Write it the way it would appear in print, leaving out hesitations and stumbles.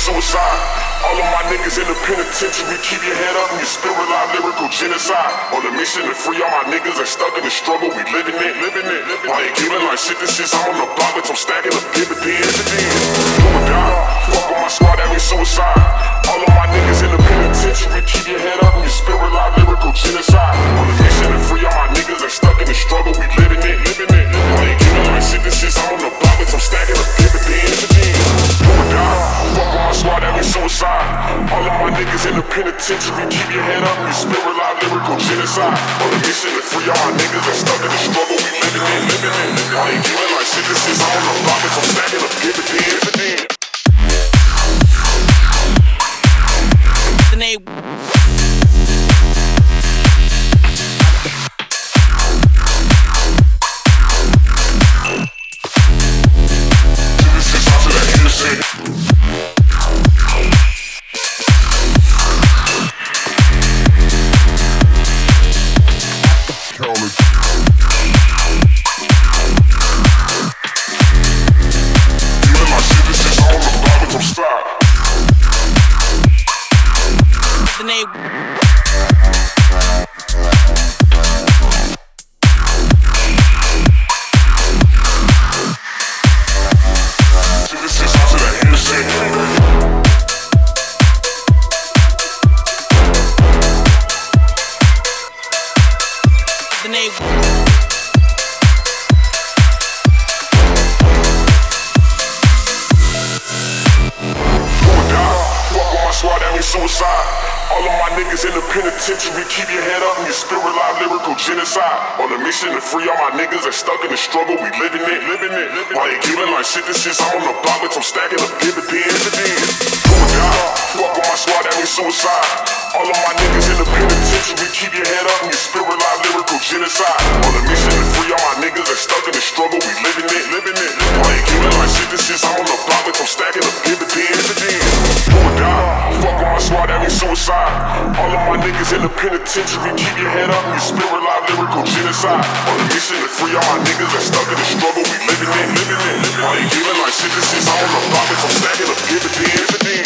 suicide. All of my niggas in the penitentiary, keep your head up and your spirit alive, lyrical genocide. On a mission to free all my niggas that stuck in the struggle, we living it. I ain't giving like shit, this is I'm on the block, bitch, I'm stacking up dividends. Do or die, fuck with my squad, that means suicide. All of my niggas in the penitentiary, keep your head up and your spirit alive, lyrical genocide. On a mission to free all my niggas that stuck in the struggle, we living it. I ain't giving like shit, this is I'm on the block, bitch, I'm stacking up dividends. Do or die, fuck with my squad, that means suicide. All of my niggas in the penitentiary, keep your head up and your spirit alive, lyrical genocide. On a mission to free all my niggas that stuck in the struggle, we living it. I ain't giving like shit, this is I'm on the block, bitch, I'm stacking up dividends. The name. Suicide. All of my niggas in the penitentiary, keep your head up and your spirit alive, lyrical genocide. On a mission to free all my niggas that stuck in the struggle, we living it. I ain't giving like shit, this is I'm on the block, bitch, I'm stacking up dividends. Do or die, fuck with my squad, that means suicide. All of my niggas in the penitentiary, keep your head up and your spirit alive, lyrical genocide. On a mission to free all my niggas that stuck in the struggle, we living it. I ain't giving like shit, this is I'm on the block, bitch, I'm stacking up dividends. Do or die, fuck with my squad, that means suicide. All of my niggas in the penitentiary, keep your head up and your spirit alive, lyrical genocide. On a mission to free all my niggas that stuck in the struggle, we living it. I ain't giving like shit, this is I'm on the block, bitch, I'm stacking up dividends.